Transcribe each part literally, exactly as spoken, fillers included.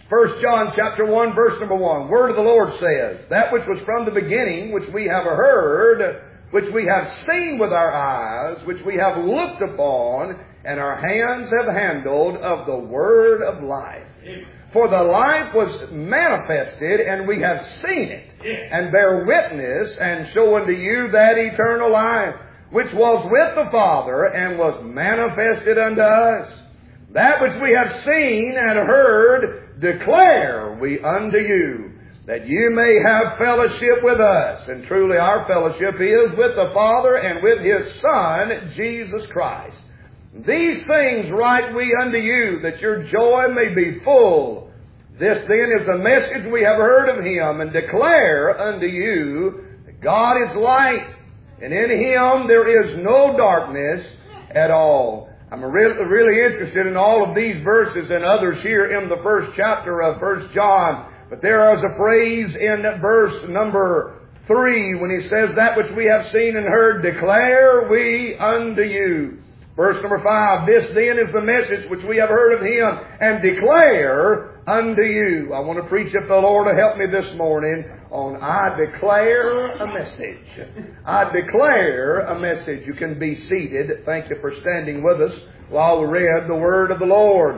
First John chapter one, verse number one. Word of the Lord says, that which was from the beginning, which we have heard, which we have seen with our eyes, which we have looked upon, and our hands have handled of the word of life. For the life was manifested, and we have seen it, and bear witness, and show unto you that eternal life, which was with the Father, and was manifested unto us. That which we have seen and heard declare we unto you, that you may have fellowship with us. And truly our fellowship is with the Father and with His Son, Jesus Christ. These things write we unto you, that your joy may be full. This then is the message we have heard of Him, and declare unto you that God is light, and in Him there is no darkness at all. I'm really, really interested in all of these verses and others here in the first chapter of First John. But there is a phrase in verse number three when he says, that which we have seen and heard declare we unto you. Verse number five, this then is the message which we have heard of Him, and declare unto you. I want to preach, if the Lord will help me this morning, on I declare a message. I declare a message. You can be seated. Thank you for standing with us while we read the Word of the Lord.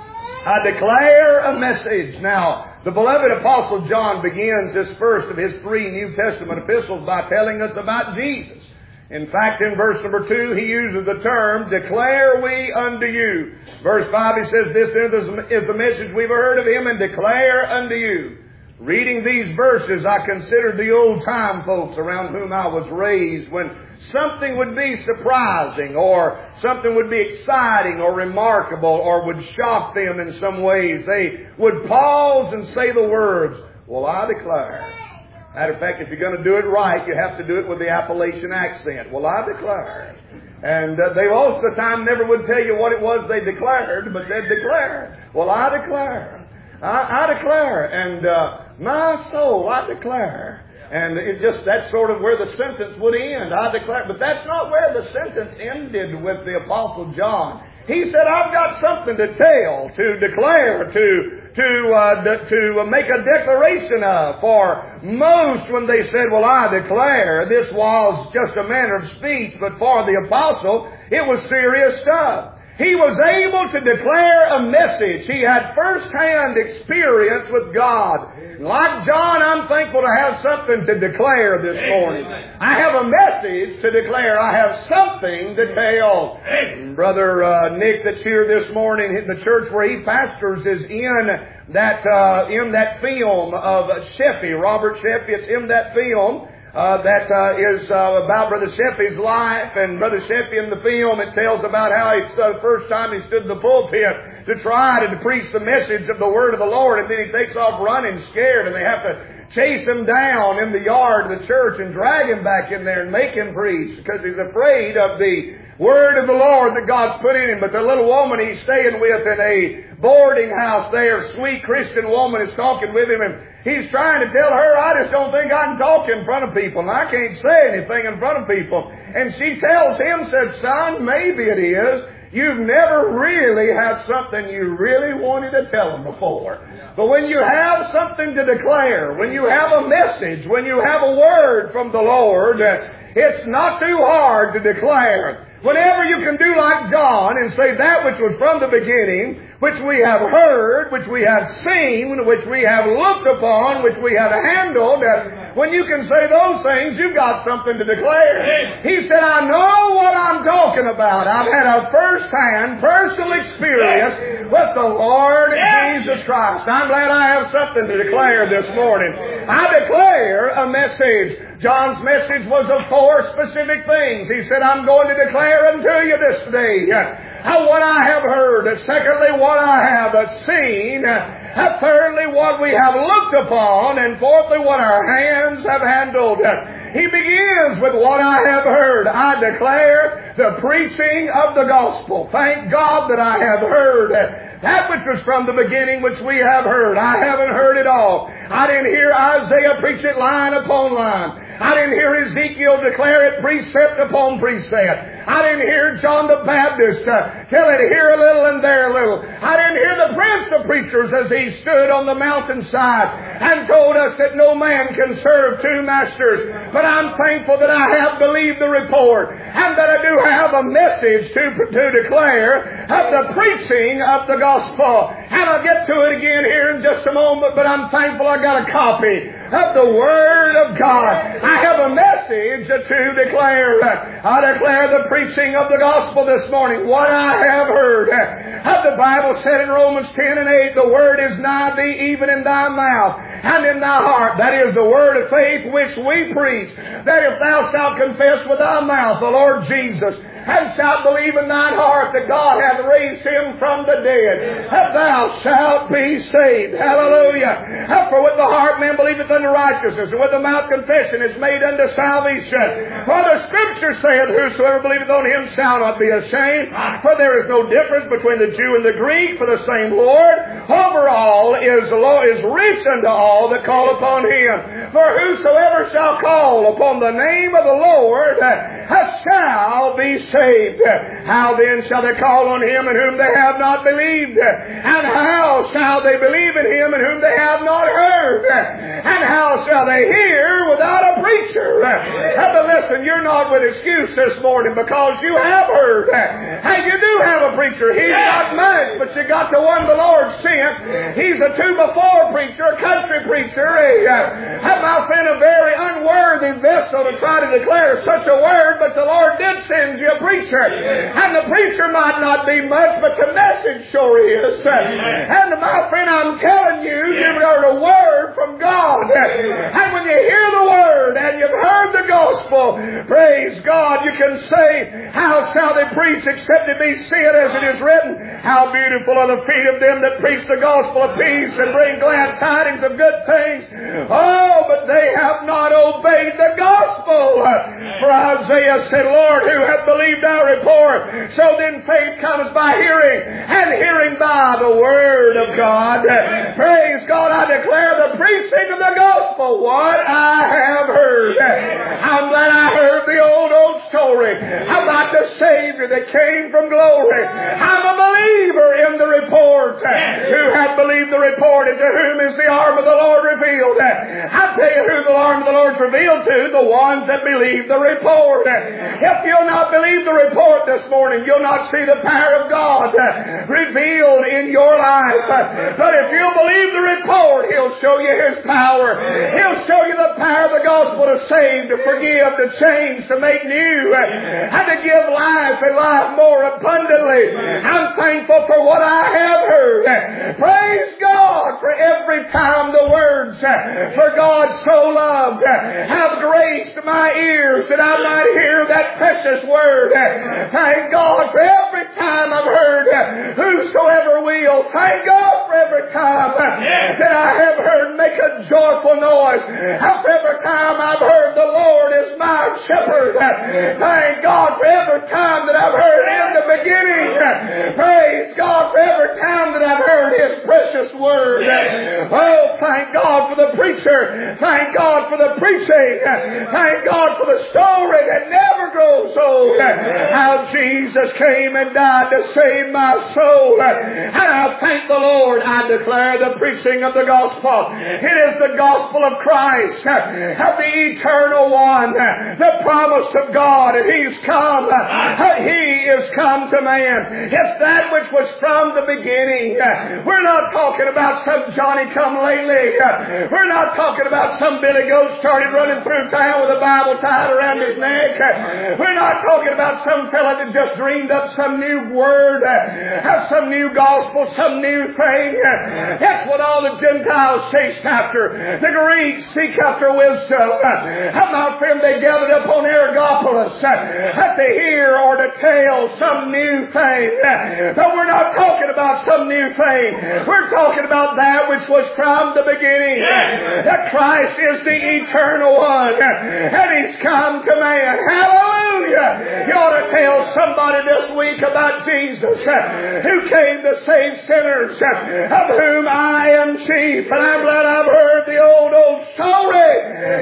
I declare a message. Now, the beloved Apostle John begins this first of his three New Testament epistles by telling us about Jesus. In fact, in verse number two, he uses the term, declare we unto you. Verse five, he says, this is the message we've heard of Him, and declare unto you. Reading these verses, I considered the old time folks around whom I was raised, when something would be surprising, or something would be exciting or remarkable, or would shock them in some ways. They would pause and say the words, well, I declare. Matter of fact, if you're going to do it right, you have to do it with the Appalachian accent. Well, I declare. And uh, they most of the time never would tell you what it was they declared, but they'd declare. Well, I declare. I, I declare. And uh, my soul, I declare. And it just, that's sort of where the sentence would end. I declare. But that's not where the sentence ended with the Apostle John. He said, I've got something to tell, to declare, to to uh, de- to make a declaration of. For most, when they said, well, I declare, this was just a manner of speech. But for the apostle, it was serious stuff. He was able to declare a message. He had first-hand experience with God. Like John, I'm thankful to have something to declare this morning. I have a message to declare. I have something to tell. Brother uh, Nick, that's here this morning, the church where he pastors is in that uh, in that film of Sheffey, Robert Sheffey. It's in that film. Uh, that uh, is uh, about Brother Sheffey's life. And Brother Sheffey in the film, it tells about how he, uh, the first time he stood in the pulpit to try to, to preach the message of the Word of the Lord, and then he takes off running scared, and they have to chase him down in the yard of the church and drag him back in there and make him preach, because he's afraid of the Word of the Lord that God's put in him. But the little woman he's staying with in a boarding house there, sweet Christian woman, is talking with him, and he's trying to tell her, I just don't think I can talk in front of people, and I can't say anything in front of people. And she tells him, says, son, maybe it is. You've never really had something you really wanted to tell them before. But when you have something to declare, when you have a message, when you have a word from the Lord, it's not too hard to declare. Whenever you can do like John and say that which was from the beginning, which we have heard, which we have seen, which we have looked upon, which we have handled, when you can say those things, you've got something to declare. He said, I know what I'm talking about. I've had a first-hand, personal experience with the Lord Jesus Christ. I'm glad I have something to declare this morning. I declare a message. John's message was of four specific things. He said, I'm going to declare unto you this day what I have heard. Secondly, what I have seen. Thirdly, what we have looked upon. And fourthly, what our hands have handled. He begins with what I have heard. I declare the preaching of the gospel. Thank God that I have heard that which was from the beginning, which we have heard. I haven't heard it all. I didn't hear Isaiah preach it line upon line. I didn't hear Ezekiel declare it precept upon precept. I didn't hear John the Baptist uh, tell it here a little and there a little. I didn't hear the Prince of Preachers as he stood on the mountainside and told us that no man can serve two masters. But I'm thankful that I have believed the report and that I do have a message to, to declare of the preaching of the gospel. And I'll get to it again here in just a moment, but I'm thankful I got a copy of the Word of God. I have a message to declare. I declare the preaching of the gospel this morning. What I have heard. The Bible said in Romans ten and eight, the Word is nigh thee, even in thy mouth and in thy heart. That is the word of faith which we preach. That if thou shalt confess with thy mouth the Lord Jesus, and shalt believe in thine heart that God hath raised him from the dead, that thou shalt be saved. Hallelujah. For with the heart man believeth unto righteousness, and with the mouth confession is made unto salvation. For the Scripture saith, whosoever believeth on him shall not be ashamed. For there is no difference between the Jew and the Greek, for the same Lord over all is, is rich unto all that call upon him. For whosoever shall call upon the name of the Lord shall be saved. How then shall they call on him in whom they have not believed? And how shall they believe in him in whom they have not heard? And how shall they hear without a preacher? But listen, you're not with excuse this morning, because you have heard. And you do have a preacher. He's not much, but you got the one the Lord sent. He's a two-before preacher, a country preacher, a, uh, my friend, a very unworthy vessel to try to declare such a word, but the Lord did send you a preacher. And the preacher might not be much, but the message sure is. And my friend, I'm telling you, you've heard a word from God. And when you hear the word and you've heard the gospel, praise God, you can say, how shall they preach except it be said as it is written? How beautiful are the feet of them that preach the gospel of peace and bring glad tidings of good things. Oh, but they have not obeyed the gospel. For Isaiah said, Lord, who hath believed our report? So then faith comes by hearing, and hearing by the word of God. Praise God, I declare the preaching of the gospel, what I have heard. I'm glad I heard the old, old story about the Savior that came from glory. I'm a believer in the report. Who hath believed the report, and to whom is the arm of the Lord revealed? I tell you who the arm of the Lord is revealed to, the ones that believe the report. If you'll not believe the report this morning, you'll not see the power of God revealed in your life. But if you'll believe the report, He'll show you His power. He'll show you the power of the gospel to save, to forgive, to change, to make new, and to give life and life more abundantly. I'm thankful for what I have heard. Praise God for every time the words, for God so loved, have graced my ears that I might hear that precious word. Thank God for every time I've heard, whosoever will. Thank God for every time that I have heard, make a joyful noise. For every time I've heard, the Lord is my shepherd. Thank God for every time that I've heard in the beginning. Praise God for every time that I've heard His precious word. Oh, thank God for the preacher. Thank God for the preaching. Thank God for the story that never grows old. How Jesus came and died to save my soul. And I thank the Lord. I declare the preaching of the gospel. It is the gospel of Christ, of the eternal one, the promise of God. And He's come. He is come to man. It's that which was from the beginning. We're not talking about some Johnny-come-lately. We're not talking about some Billy Goat started running through town with a Bible tied around his neck. We're not talking about some fella that just dreamed up some new word, have some new gospel, some new thing. That's what all the Gentiles chased after. The Greeks seek after wisdom. My friend, they gathered up on Areopagus to hear or to tell some new thing. But we're not talking about some new thing. We're talking about that which was from the beginning. That Christ is the eternal one. And He's come to man. Hallelujah! You ought to tell somebody this week about Jesus, who came to save sinners, of whom I am chief. And I'm glad I've heard the old, old story. Praise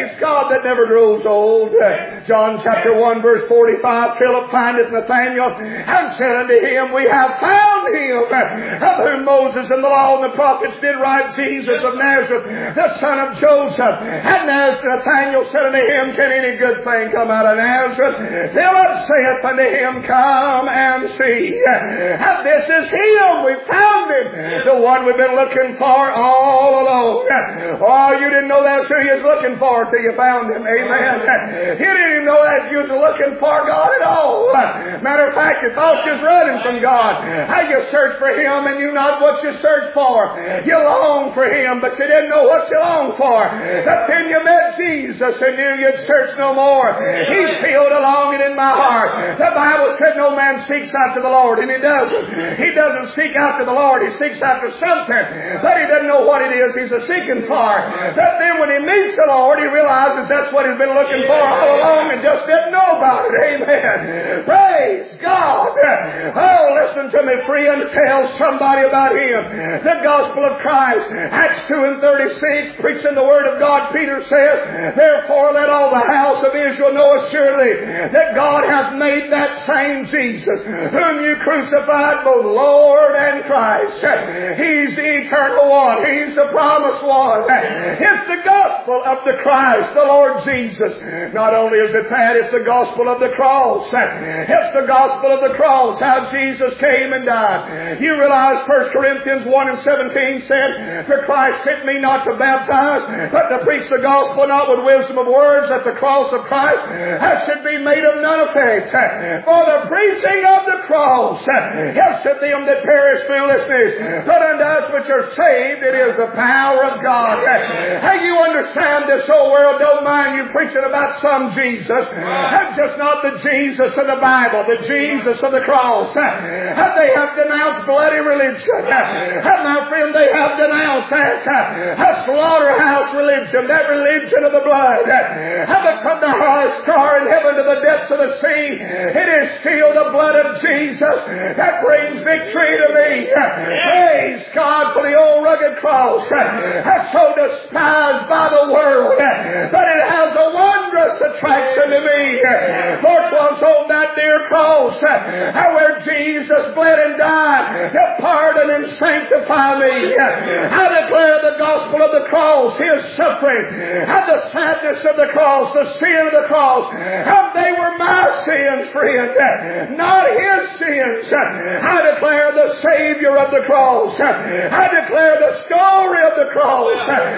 Praise God that never grows old. John chapter one verse forty-five, Philip findeth Nathanael and said unto him, we have found him, of whom Moses and the law and the prophets did write, Jesus of Nazareth, the son of Joseph. And Nathanael said unto him, can any good thing come out of Nazareth? Philip saith unto him, come and see. And this is him. We found him. The one we've been looking for all along. Oh, you didn't know that's who you was looking for till you found him. Amen. You didn't even know that you was looking for God at all. Matter of fact, you thought you was running from God. How you searched for him and knew not what you searched for. You longed for him, but you didn't know what you longed for. But then you met Jesus and knew you'd search no more. He peeled along it in my heart. The Bible said no man seeks after the Lord, and he doesn't. He doesn't seek after the Lord. He seeks after something, but he doesn't know what it is he's a seeking for. But then when he meets the Lord, he realizes that's what he's been looking for all along and just didn't know about it. Amen. Praise God. Oh, listen to me, friend. Tell somebody about him. The gospel of Christ. Acts two and thirty-six, preaching the word of God, Peter says, therefore let all the house of Israel know assuredly that God hath made that same Jesus, whom you crucified, both Lord and Christ. He's the eternal one. He's the promised one. It's the gospel of the Christ, the Lord Jesus. Not only is it that, it's the gospel of the cross. It's the gospel of the cross, how Jesus came and died. You realize First Corinthians one and seventeen said, for Christ sent me not to baptize, but to preach the gospel, not with wisdom of words, that the cross of Christ should be made of none effect. For the preaching of the cross is to them that perish foolishness, but unto us which are saved it is the power of God. How you understand this whole world don't mind you preaching about some Jesus. That's just not the Jesus of the Bible, the Jesus of the cross. How they have denounced bloody religion. How, my friend, they have denounced that a slaughterhouse religion, that religion of the blood. How they from the highest star in heaven to the depths of the sea, it is still the blood of Jesus that brings victory to me. Praise God for the old rugged cross. That's so despised by the world, but it has a wondrous attraction to me. For 'twas on that dear cross where Jesus bled and died to pardon and sanctify me. I declare the gospel of the cross, His suffering, and the sadness of the cross, the sin of the cross, and they were my sins, friend, not His sins. I declare the Savior of the cross. I declare the story of the cross.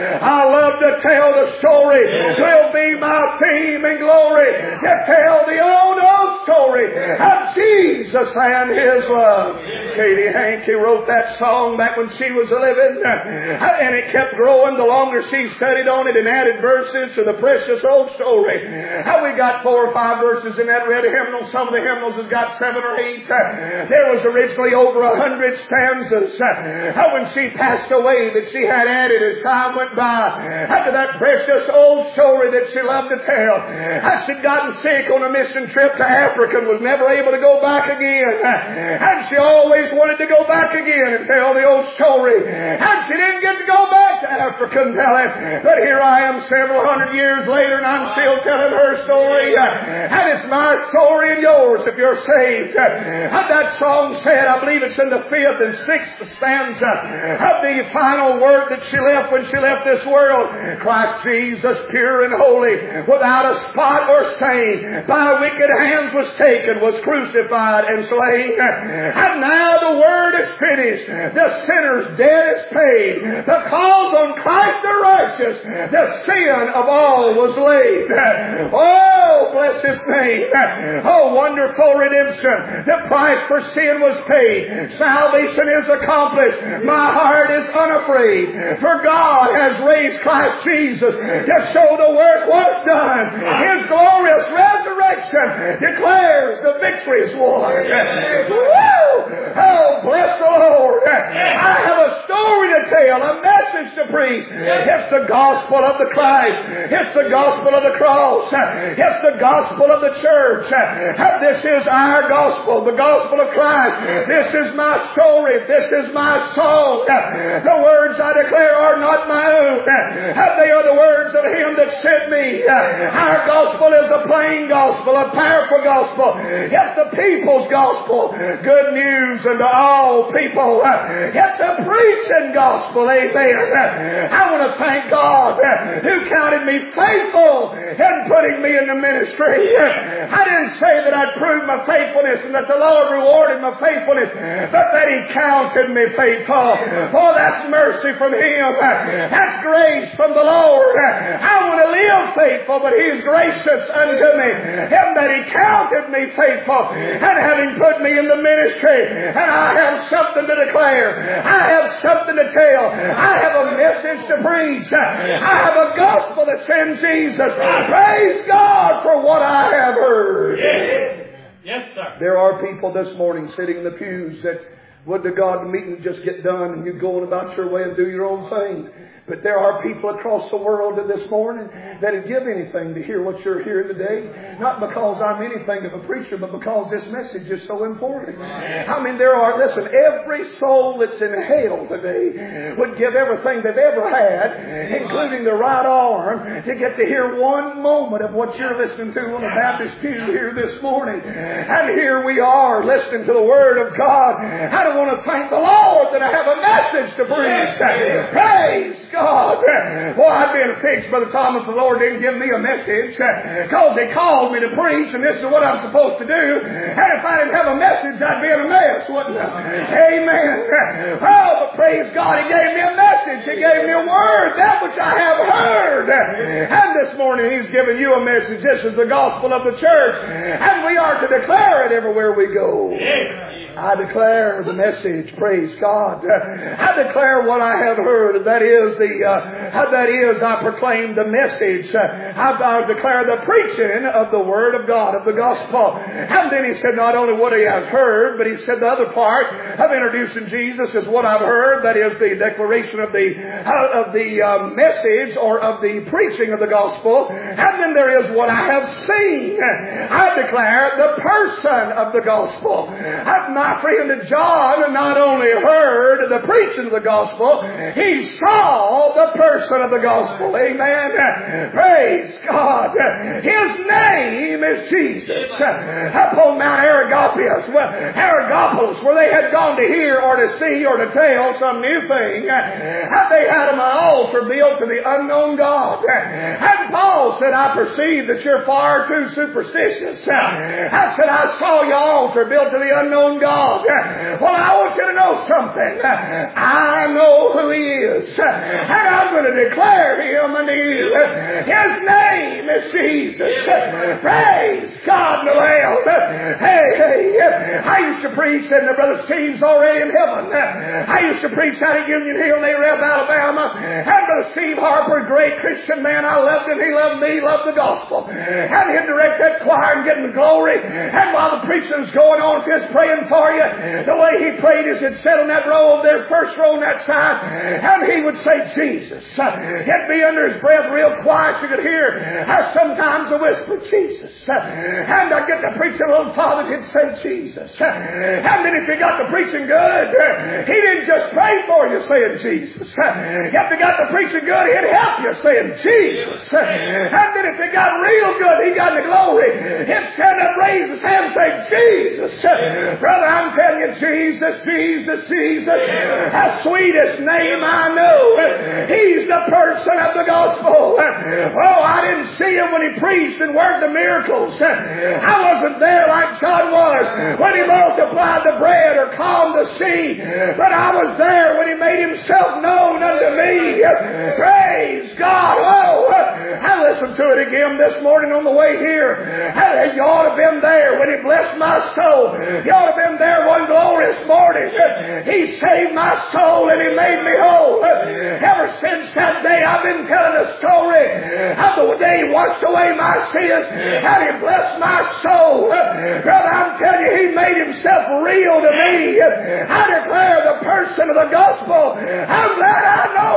I love to tell the story. It will be my theme and glory to tell the old, old story of Jesus and His love. Katie Hankey wrote that song back when she was living, and it kept growing the longer she studied on it and added verses to the precious old story. How we got four or five verses in that red hymnal. Some of the hymnals has got seven or eight. There was originally over a hundred stanzas. How when she passed away that she had added as time went by. After that precious old story that she loved to tell. How she'd gotten sick on a mission trip to Africa and was never able to go back again. And she always wanted to go back again and tell the old story. And she didn't get to go back to Africa and tell it. But here I am several hundred years later and I'm still telling her story. And it's my story and yours if you're saved. And that song said, I believe it's in the fifth and sixth stanza of the final word that she left when she left this world. Christ Jesus, pure and holy, without a spot or stain, by wicked hands was taken, was crucified and slain. And now the word is finished. The sinner's debt is paid. Because on Christ the righteous, the sin of all was laid. Oh, bless His name. Oh, wonderful redemption. The price for sin was paid. Salvation is accomplished. My heart is unafraid. For God has raised Christ Jesus to show the work was done. His glorious resurrection declares the victory's won. Woo! Oh, bless the Lord. I have a story to tell, a message message to preach. It's the gospel of the Christ. It's the gospel of the cross. It's the gospel of the church. This is our gospel, the gospel of Christ. This is my story. This is my song. The words I declare are not my own. They are the words of Him that sent me. Our gospel is a plain gospel, a powerful gospel. It's the people's gospel. Good news unto all people. It's a preaching gospel. Amen. I want to thank God who counted me faithful in putting me in the ministry. I didn't say that I'd prove my faithfulness and that the Lord rewarded my faithfulness, but that He counted me faithful. Oh, that's mercy from Him. That's grace from the Lord. I want to live faithful, but He is gracious unto me. Him that He counted me faithful, and having put me in the ministry, and I have something to declare. I have something to tell. I have a message to preach. I have a gospel that sends Jesus. Praise God for what I have heard. Yes, yes sir. There are people this morning sitting in the pews that would to God the meeting just get done and you go on about your way and do your own thing. But there are people across the world this morning that would give anything to hear what you're hearing today. Not because I'm anything of a preacher, but because this message is so important. I mean, there are, listen, every soul that's in hell today would give everything they've ever had, including the right arm, to get to hear one moment of what you're listening to on the Baptist pew here this morning. And here we are listening to the Word of God. I want to thank the Lord that I have a message to preach. Praise God. Boy, I'd been fixed by the time that the Lord didn't give me a message, because He called me to preach, and this is what I'm supposed to do. And if I didn't have a message, I'd be in a mess, wouldn't I? Amen. Oh, but praise God, He gave me a message. He gave me a word, that which I have heard. And this morning He's given you a message. This is the gospel of the church, and we are to declare it everywhere we go. I declare the message, praise God. I declare what I have heard. That is the, uh, that is, I proclaim the message. I, I declare the preaching of the Word of God, of the gospel. And then he said not only what he has heard, but he said the other part of introducing Jesus is what I've heard. That is the declaration of the, uh, of the uh, message or of the preaching of the gospel. And then there is what I have seen. I declare the person of the gospel. I've My friend John not only heard the preaching of the gospel, he saw the person of the gospel. Amen. Praise God. His name is Jesus. Up on Mount Areopagus, Areopagus, where they had gone to hear or to see or to tell some new thing, they had an altar built to the unknown God. And Paul said, I perceive that you're far too superstitious. I said, I saw your altar built to the unknown God. Well, I want you to know something. I know who He is, and I'm going to declare Him unto you. His name is Jesus. Praise God in the Lamb. Hey, hey, I used to preach, and the Brother Steve's already in heaven. I used to preach out at Union Hill, Nareb, Alabama, and Brother Steve Harper, great Christian man. I loved him. He loved me. He loved the gospel. And he'd direct that choir and get in the glory. And while the preaching's going on, just praying for you. The way he prayed is he'd sit on that row over there, first row on that side, and he would say, Jesus. He'd be under his breath real quiet. You could hear how sometimes a whisper, Jesus. And I'd get to preaching a little farther, he'd say, Jesus. And then if you got the preaching good, he didn't just pray for you saying Jesus. If you got the preaching good, he'd help you saying Jesus. And then if you got real good, he got the glory, he'd stand up, raise his hand and say, Jesus. Brother, I'm telling you, Jesus, Jesus, Jesus, the sweetest name I know. He's the person of the gospel. Oh, I didn't see him when he preached and worked the miracles. I wasn't there like John was when he multiplied the bread or calmed the sea. But I was there when he made himself known unto me. Praise God. Oh, I listened to it again this morning on the way here. You ought to have been there when he blessed my soul. You ought to have been there one glorious morning. He saved my soul and He made me whole. Ever since that day I've been telling the story of the day He washed away my sins and He blessed my soul. Brother, I'm telling you, He made Himself real to me. I declare the person of the gospel. I'm glad I know who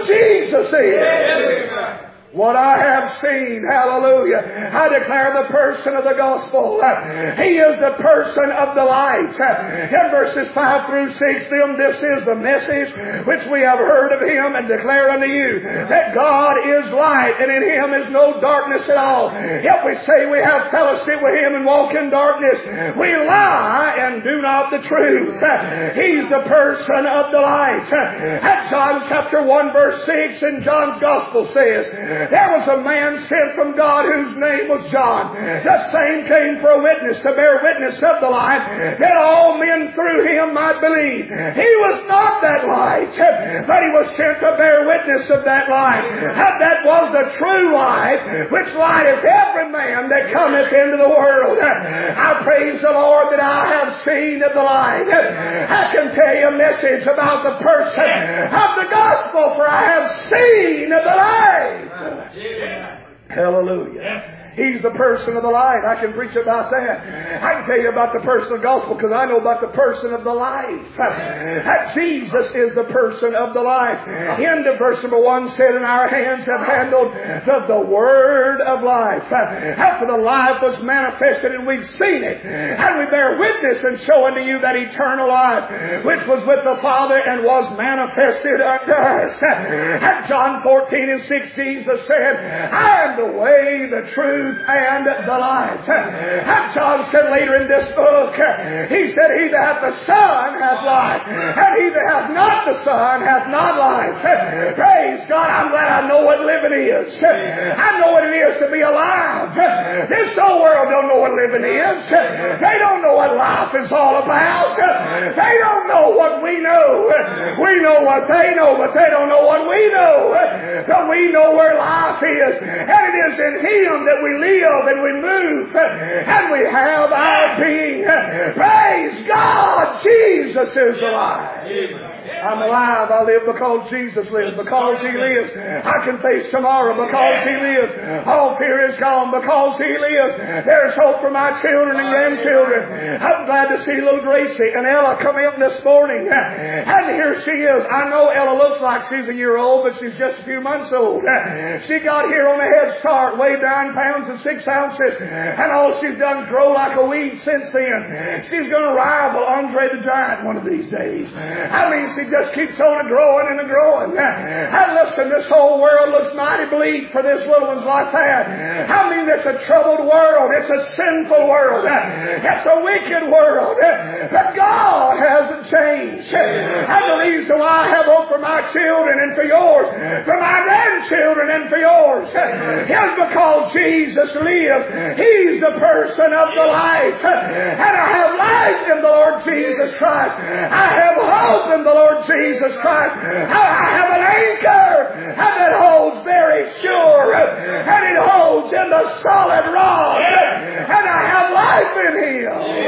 Jesus is. What I have seen, hallelujah, I declare the person of the gospel. He is the person of the light. In verses five through six, then this is the message which we have heard of Him and declare unto you, that God is light, and in Him is no darkness at all. If we say we have fellowship with Him and walk in darkness, we lie and do not the truth. He's the person of the light. At John chapter one verse six in John's gospel says, there was a man sent from God whose name was John. The same came for a witness, to bear witness of the light, that all men through him might believe. He was not that light, but he was sent to bear witness of that light. And that was the true light, which lighteth every man that cometh into the world. I praise the Lord that I have seen of the light. I can tell you a message about the person of the gospel, for I have seen of the light. Hallelujah. He's the person of the light. I can preach about that. I can tell you about the person of the gospel because I know about the person of the life. That Jesus is the person of the life. End of verse number one said, and our hands have handled the, the word of life. After the life was manifested and we've seen it, and we bear witness and show unto you that eternal life which was with the Father and was manifested unto us. At John fourteen and six, Jesus said, I am the way, the truth, and the life. And John said later in this book, he said, he that hath the Son hath life, and he that hath not the Son hath not life. Praise God, I'm glad I know what living is. I know what it is to be alive. This whole world don't know what living is. They don't know what life is all about. They don't know what we know. We know what they know, but they don't know what we know. But we know where life is, and it is in Him that we live and we move and we have our being. Praise God, Jesus is alive. I'm alive. I live because Jesus lives. Because He lives, I can face tomorrow. Because He lives, all fear is gone. Because He lives, there's hope for my children and grandchildren. I'm glad to see little Gracie and Ella come in this morning. And here she is. I know Ella looks like she's a year old, but she's just a few months old. She got here on a head start, weighed nine pounds and six ounces, and all she's done is grow like a weed since then. She's going to rival Andre the Giant one of these days. I mean, she just keeps on growing and growing. And listen, this whole world looks mighty bleak for this little one's like that. I mean, it's a troubled world. It's a sinful world. It's a wicked world. But God hasn't changed. And the reason why I have hope for my children and for yours, for my grandchildren and for yours, is because Jesus lives. He's the person of the life. And I have life in the Lord Jesus Christ. I have hope in the Lord Jesus Christ. I have an anchor, and it holds very sure, and it holds in the solid rock, and I have life in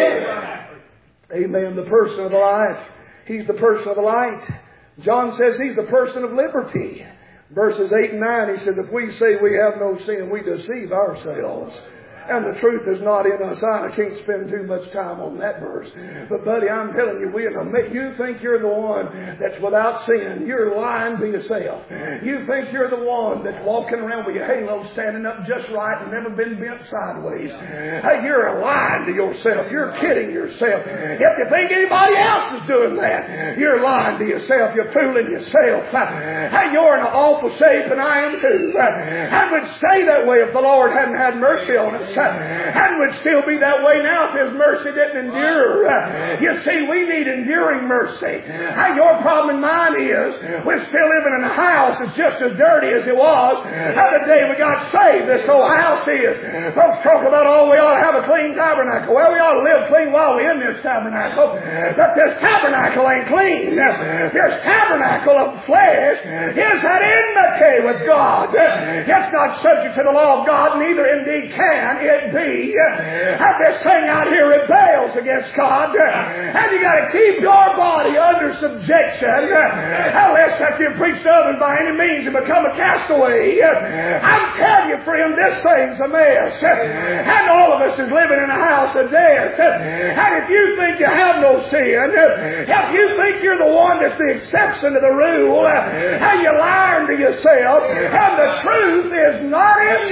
Him. Amen. The person of the life. He's the person of the light. John says He's the person of liberty. Verses eight and nine, he says, if we say we have no sin, we deceive ourselves, and the truth is not in us. I can't spend too much time on that verse. But buddy, I'm telling you, we you think you're the one that's without sin. You're lying to yourself. You think you're the one that's walking around with your halo standing up just right and never been bent sideways. Hey, you're lying to yourself. You're kidding yourself. If you think anybody else is doing that, you're lying to yourself. You're fooling yourself. Hey, you're in an awful shape, and I am too. I would stay that way if the Lord hadn't had mercy on us. And would still be that way now if His mercy didn't endure. You see, we need enduring mercy. Now, your problem and mine is we're still living in a house that's just as dirty as it was the day we got saved. This whole house is. Folks talk about, oh, we ought to have a clean tabernacle. Well, we ought to live clean while we're in this tabernacle. But this tabernacle ain't clean. This tabernacle of flesh is at enmity with God. It's not subject to the law of God, neither indeed can it be. And this thing out here rebels against God, and you got to keep your body under subjection, unless that you preach to others by any means and become a castaway. I'm telling you, friend, this thing's a mess, and all of us is living in a house of death. And if you think you have no sin, if you think you're the one that's the exception to the rule, and you're lying to yourself, and the truth is not in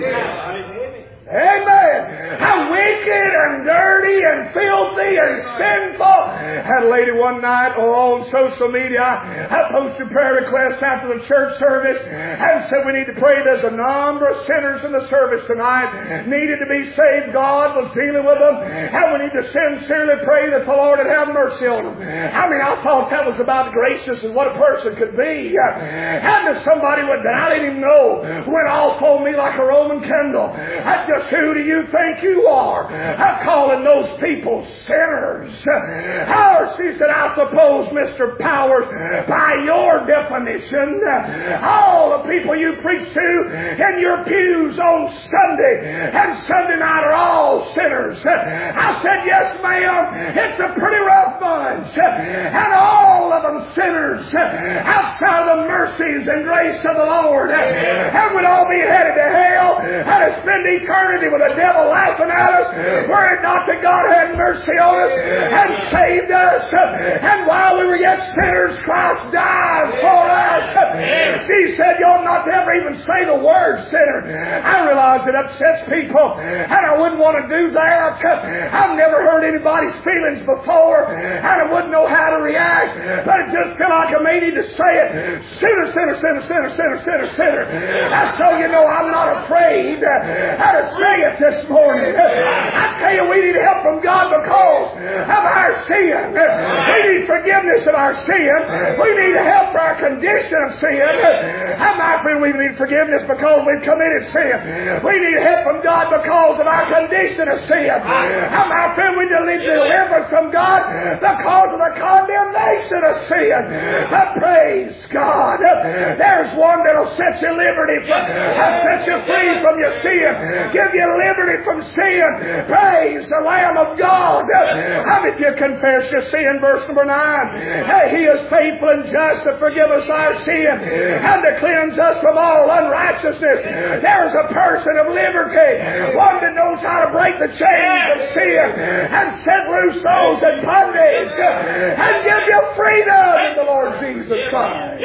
you. Amen. How wicked and dirty and filthy and sinful. Had a lady one night oh, on social media. I posted prayer requests after the church service and said we need to pray. There's a number of sinners in the service tonight needed to be saved. God was dealing with them. And we need to sincerely pray that the Lord would have mercy on them. I mean, I thought that was about gracious as what a person could be. And if somebody would, that I didn't even know, went off on me like a Roman candle. I just, who do you think you are? I'm calling those people sinners. Oh, she said, I suppose, Mister Powers, by your definition, all the people you preach to in your pews on Sunday and Sunday night are all sinners. I said, yes, ma'am. It's a pretty rough bunch. And all of them sinners outside of the mercies and grace of the Lord. And would all be headed to hell and to spend eternity with the devil laughing at us, were it not that God had mercy on us and saved us, and while we were yet sinners, Christ died for us. She said, you ought not to ever even say the word sinner. I realize it upsets people, and I wouldn't want to do that. I've never hurt anybody's feelings before, and I wouldn't know how to react, but it just felt like I may need to say it. Sinner, sinner, sinner, sinner, sinner, sinner, sinner. That's so you know I'm not afraid how to say it this morning. I tell you, we need help from God because of our sin. We need forgiveness of our sin. We need help for our condition of sin. And my friend, we need forgiveness because we've committed sin. We need help from God because of our condition of sin. And my friend, we need deliverance from God because of the condemnation of sin. But praise God, there's one that'll set you liberty from, set you free from your sin, give you liberty from sin. Praise the Lamb of God. How did you confess your sin? Verse number nine. Hey, He is faithful and just to forgive us our sin and to cleanse us from all unrighteousness. There's a person of liberty, one that knows how to break the chains of sin and set loose those in bondage and give you freedom in the Lord Jesus Christ.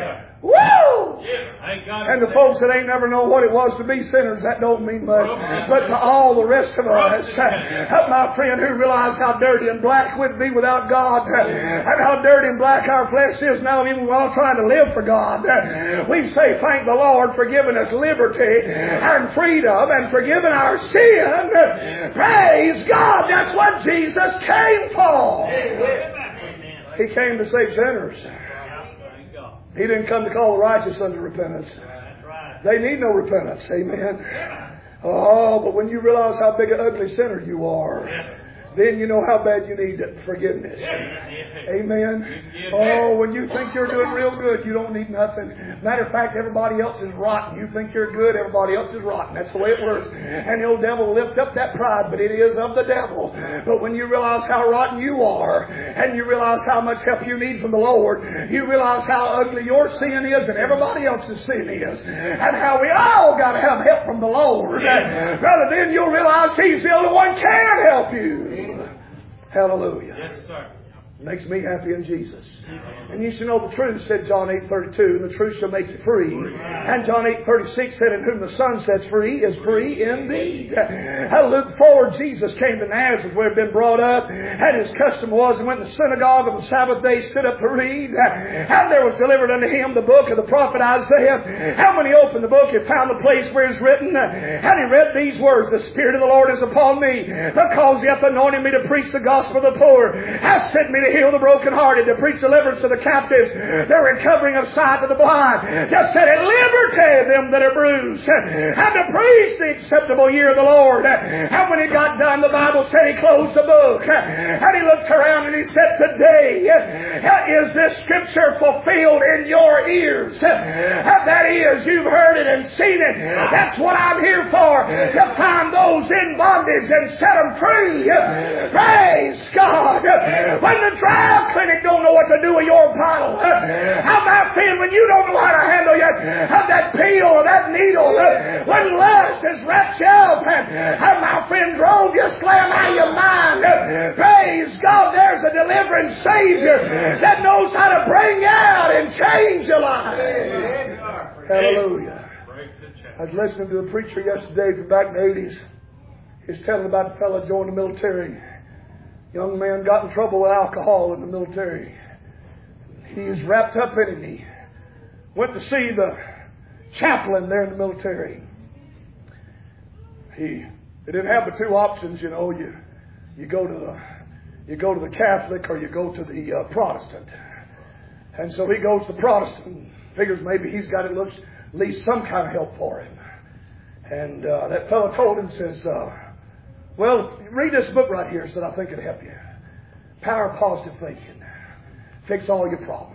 Woo! And the folks that ain't never know what it was to be sinners, that don't mean much. But to all the rest of us, help my friend who realize how dirty and black we'd be without God, and how dirty and black our flesh is now, even while trying to live for God. We say, thank the Lord for giving us liberty and freedom and forgiving our sin. Praise God! That's what Jesus came for. He came to save sinners. He didn't come to call the righteous unto repentance. They need no repentance. Amen. Oh, but when you realize how big an ugly sinner you are, then you know how bad you need forgiveness. Amen. Oh, when you think you're doing real good, you don't need nothing. Matter of fact, everybody else is rotten. You think you're good, everybody else is rotten. That's the way it works. And the old devil will lift up that pride, but it is of the devil. But when you realize how rotten you are, and you realize how much help you need from the Lord, you realize how ugly your sin is and everybody else's sin is, and how we all got to have help from the Lord. Brother, then you'll realize He's the only one can help you. Hallelujah. Yes, sir. Makes me happy in Jesus. And you should know the truth, said John eight thirty-two, and the truth shall make you free. And John eight thirty-six said, in whom the Son sets free is free indeed. Hallelujah. Before Jesus came to Nazareth, where he had been brought up, and his custom was, he went to the synagogue on the Sabbath day, stood up to read, and there was delivered unto him the book of the prophet Isaiah. And when he opened the book, he found the place where it is written, and he read these words, the Spirit of the Lord is upon me, because he hath anointed me to preach the gospel of the poor, hath sent me to heal the brokenhearted, to preach deliverance to the captives, the recovering of sight to the blind, to set at liberty them that are bruised, and to preach the acceptable year of the Lord. And when he got done, the Bible said he closed the book, and he looked around and he said, today is this scripture fulfilled in your ears. And that is, you've heard it and seen it. That's what I'm here for, to find those in bondage and set them free. Praise God. When the the dry clinic don't know what to do with your bottle? How about feeling when you don't know how to handle your, have that pill or that needle? When lust has wrapped you up, and how my friend drove you slam out of your mind. Praise God, there's a delivering Savior that knows how to bring you out and change your life. Hallelujah. I was listening to a preacher yesterday from back in the eighties. He was telling about the fellow joined the military. Young man got in trouble with alcohol in the military. He was wrapped up in it. He went to see the chaplain there in the military. He they didn't have the two options, you know. You you go to the you go to the Catholic or you go to the uh, Protestant. And so he goes to Protestant. Figures maybe he's got at least some kind of help for him. And uh, that fellow told him, says, uh, well, read this book right here, said, I think it'll help you. Power of Positive Thinking. Fix all your problems.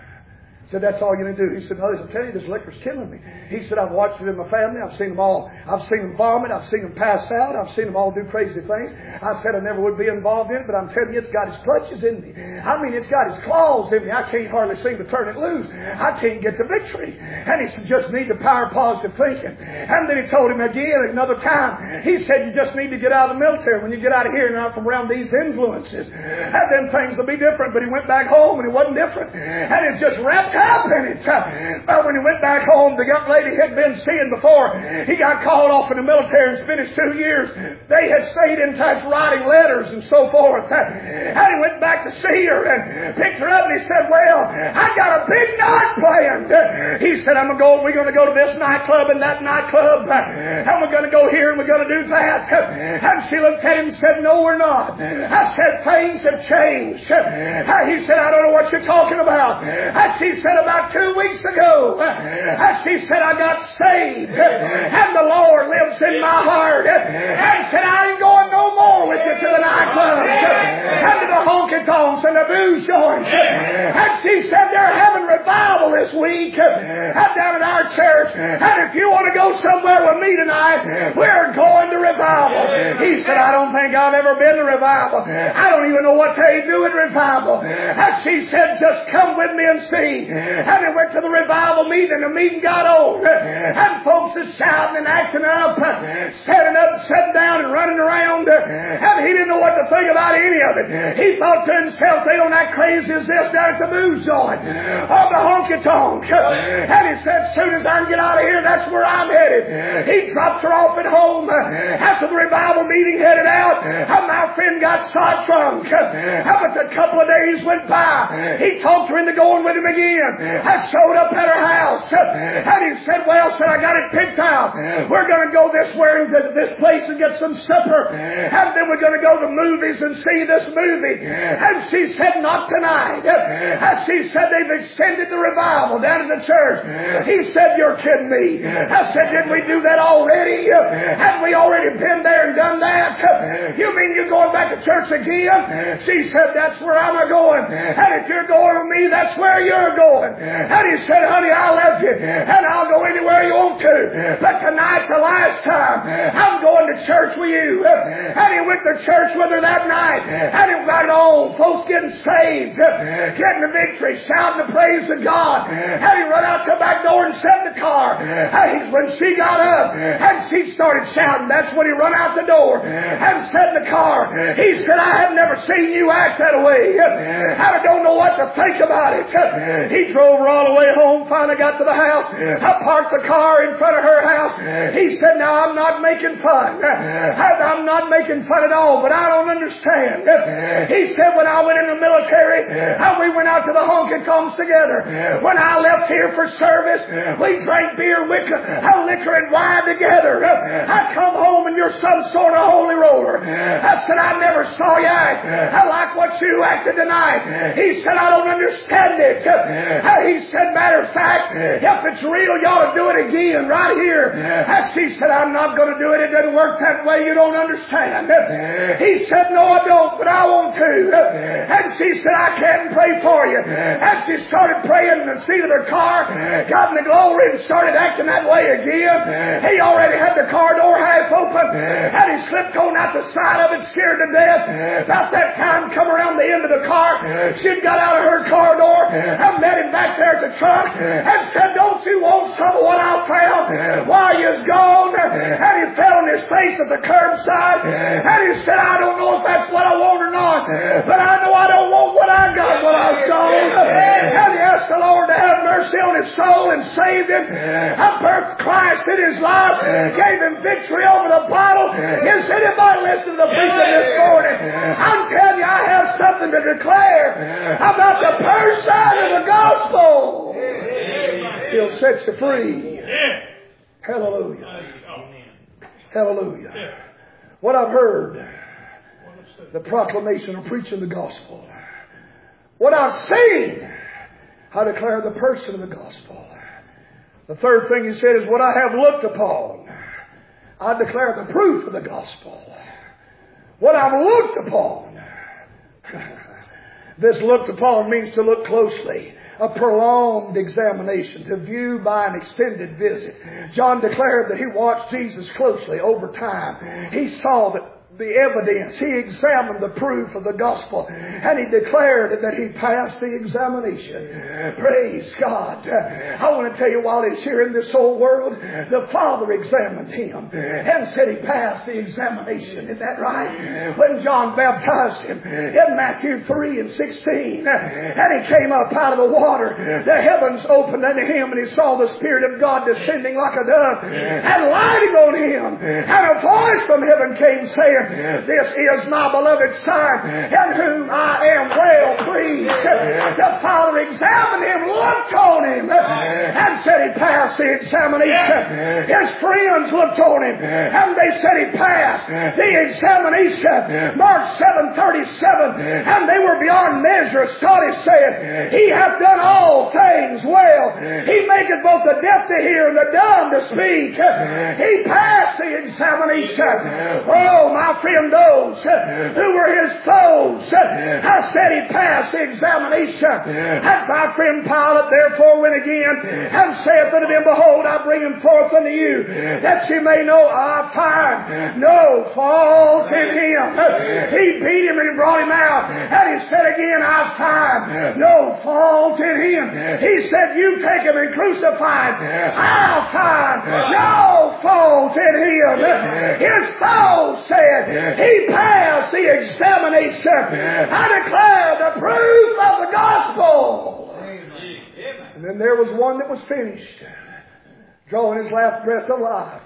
Said, that's all you're going to do. He said, no, I'm telling you, this liquor's killing me. He said, I've watched it in my family. I've seen them all. I've seen them vomit. I've seen them pass out. I've seen them all do crazy things. I said I never would be involved in it, but I'm telling you, it's got its clutches in me. I mean, it's got its claws in me. I can't hardly seem to turn it loose. I can't get to victory. And he said, just need the power of positive thinking. And then he told him again another time. He said, you just need to get out of the military. When you get out of here and out from around these influences, and then things will be different. But he went back home and it wasn't different. And it's just wrapped up in it. Well, when he went back home, the young lady had been seeing before. He got called off in the military and finished two years. They had stayed in touch writing letters and so forth. And he went back to see her and picked her up and he said, well, I got a big night planned. He said, I'm going to go, we're going to go to this nightclub and that nightclub. And we're going to go here and we're going to do that. And she looked at him and said, no, we're not. I said, things have changed. He said, I don't know what you're talking about. And she said, about two weeks ago, as she said, I got saved, and the Lord lives in my heart, and said, I ain't going no more with you to the nightclubs, and to the honky-tonks and the booze joints. And she said, they're having revival this week, and down at our church, and if you want to go somewhere with me tonight, we're going to revival. He said, I don't think I've ever been to revival. I don't even know what they do at revival. And she said, just come with me and see. And he went to the revival meeting, and the meeting got on. And folks is shouting and acting up, setting up, sitting down, and running around. And he didn't know what to think about any of it. He thought to himself, they don't act crazy as this down at the booze joint or the honky-tonk. And he said, as soon as I can get out of here, that's where I'm headed. He dropped her off at home after the revival meeting headed out. And my friend got shot drunk. But a couple of days went by. He talked her into going with him again. I showed up at her house. And he said, well, said, I got it picked out. We're going to go this way to this place and get some supper. And then we're going to go to movies and see this movie. And she said, not tonight. And she said, they've extended the revival down to the church. He said, you're kidding me. I said, didn't we do that already? Hadn't we already been there and done that? You mean you're going back to church again? She said, that's where I'm going. And if you're going with me, that's where you're going. And he said, honey, I'll love you. And I'll go anywhere you want to. But tonight's the last time. I'm going to church with you. And he went to church with her that night. And he got on. Folks getting saved. Getting the victory. Shouting the praise of God. And he run out the back door and sat in the car. And when she got up and she started shouting, that's when he run out the door and sat in the car. He said, I have never seen you act that way. I don't know what to think about it. He drove her all the way home, finally got to the house. I parked the car in front of her house. He said, now I'm not making fun. I'm not making fun at all, but I don't understand. He said, when I went in the military, we went out to the honky-tonks together. When I left here for service, we drank beer, liquor, liquor and wine together. I come home and you're some sort of holy roller. I said, I never saw you act. I like what you acted tonight. He said, I don't understand it. He said, matter of fact, if it's real, you ought to do it again right here. And she said, I'm not going to do it. It doesn't work that way. You don't understand. He said, no, I don't, but I want to. And she said, I can pray for you. And she started praying in the seat of her car, got in the glory and started acting that way again. He already had the car door half open, and he slipped on out the side of it, scared to death. About that time, come around the end of the car, she'd got out of her car door and met him back there at the truck and said, don't you want some of what I found while you's gone? And he fell on his face at the curbside, and he said, I don't know if that's what I want or not, but I know I don't want what I got when I was gone. And he asked the Lord to have mercy on his soul and saved him. I birthed Christ in his life, gave him victory over the bottle. Is anybody listening to the preaching this morning? I'm telling you, I have something to declare about the person of the gospel. He'll set you free. Hallelujah. Hallelujah. What I've heard, the proclamation of preaching the gospel. What I've seen, I declare the person of the gospel. The third thing he said is what I have looked upon. I declare the proof of the gospel. What I've looked upon. This looked upon means to look closely. A prolonged examination, to view by an extended visit. John declared that he watched Jesus closely over time. He saw that the evidence. He examined the proof of the gospel, and he declared that he passed the examination. Praise God. I want to tell you, while he's here in this whole world, the Father examined him and said he passed the examination. Is that right? When John baptized him in Matthew three and sixteen, and he came up out of the water, the heavens opened unto him, and he saw the Spirit of God descending like a dove and lighting on him, and a voice from heaven came saying, this is my beloved Son, in whom I am well pleased. The Father examined him, looked on him, and said he passed the examination. His friends looked on him, and they said he passed the examination. Mark seven thirty-seven, and they were beyond measure astonished, saying, he hath done all things well. He maketh both the deaf to hear and the dumb to speak. He passed the examination. Oh, my friend, those who were his foes, I said he passed the examination. And my friend Pilate therefore went again and saith unto them, behold, I bring him forth unto you, that ye may know I find no fault in him. He beat him and brought him out, and he said again, I find no fault in him. He said, you take him and crucify him. I'll find no fault in him. His foes said, he passed the examination. I declare the proof of the gospel. And then there was one that was finished, drawing his last breath of life.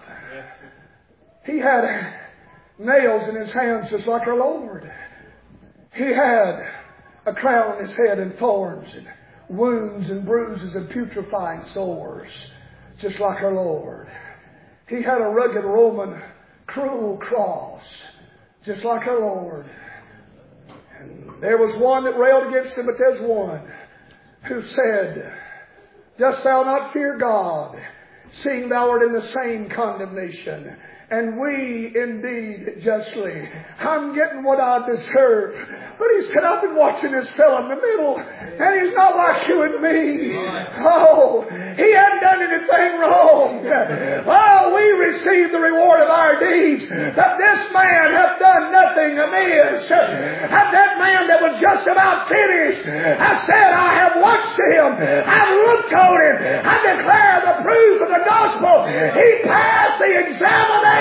He had nails in his hands just like our Lord. He had a crown on his head and thorns and wounds and bruises and putrefying sores just like our Lord. He had a rugged Roman cruel cross just like our Lord. And there was one that railed against him, but there's one who said, dost thou not fear God, seeing thou art in the same condemnation? And we indeed justly. I'm getting what I deserve. But he said, I've been watching this fellow in the middle, and he's not like you and me. Oh, he hadn't done anything wrong. Oh, we received the reward of our deeds. But this man hath done nothing amiss. And that man that was just about finished, I said, I have watched him. I've looked on him. I declare the proof of the gospel. He passed the examination.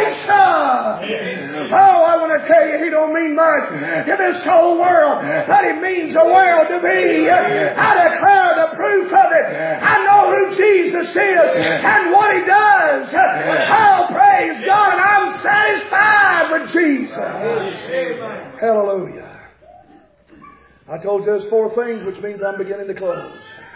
Oh, I want to tell you, he don't mean much to this whole world, but he means the world to me. I declare the proof of it. I know who Jesus is and what he does. Oh, praise God, and I'm satisfied with Jesus. Hallelujah. I told you there's four things, which means I'm beginning to close.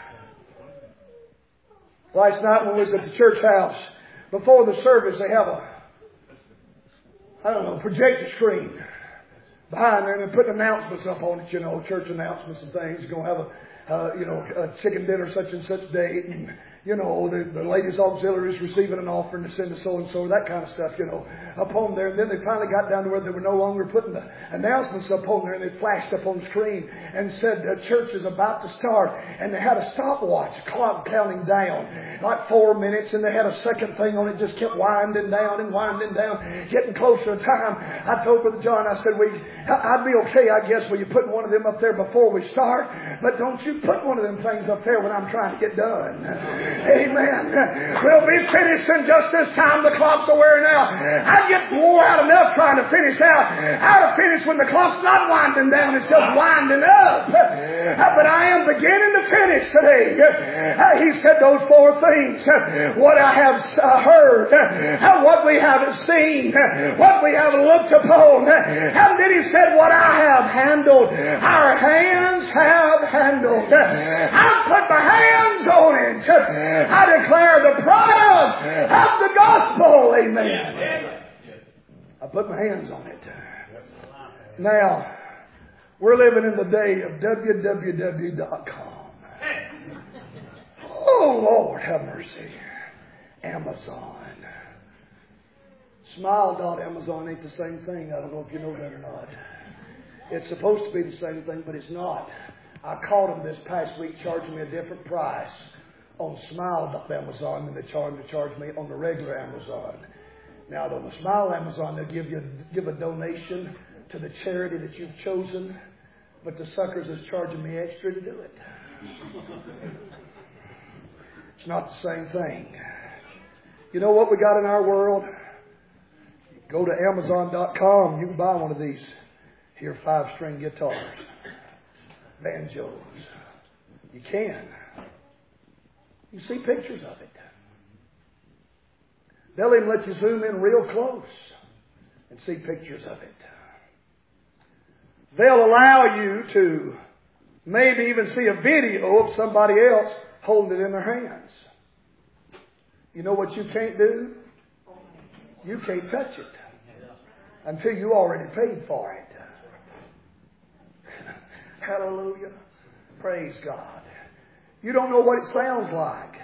Last night when we was at the church house, before the service, they have a I don't know, projector screen behind there, and they're putting announcements up on it, you know, church announcements and things. You're going to have a uh, you know, uh, chicken dinner such and such date, and you know, the, the ladies' auxiliary is receiving an offering to send to so-and-so, that kind of stuff, you know, upon there. And then they finally got down to where they were no longer putting the announcements upon there, and it flashed up on the screen and said the church is about to start. And they had a stopwatch, a clock counting down, like four minutes, and they had a second thing on it, just kept winding down and winding down, getting closer to time. I told Brother John, I said, we, I'd be okay, I guess, with you putting one of them up there before we start, but don't you put one of them things up there when I'm trying to get done. Amen. We'll be finished in just this time. The clock's are wearing out. I get wore out enough trying to finish out. How to finish when the clock's not winding down, it's just winding up. But I am beginning to finish today. He said those four things. What I have heard, what we have seen, what we have looked upon. And then he said what I have handled. Our hands have handled. I put my hands on it. I declare the product of the gospel. Amen. I put my hands on it. Now, we're living in the day of w w w dot com. Oh, Lord, have mercy. Amazon. Smile dot amazon ain't the same thing. I don't know if you know that or not. It's supposed to be the same thing, but it's not. I caught them this past week charging me a different price on Smile dot amazon than they charge to charge me on the regular Amazon. Now, on the Smile Amazon, they'll give you give a donation to the charity that you've chosen, but the suckers is charging me extra to do it. It's not the same thing. You know what we got in our world? Go to amazon dot com. You can buy one of these here five-string guitars, banjos. You can. You see pictures of it. They'll even let you zoom in real close and see pictures of it. They'll allow you to maybe even see a video of somebody else holding it in their hands. You know what you can't do? You can't touch it until you already paid for it. Hallelujah. Praise God. You don't know what it sounds like.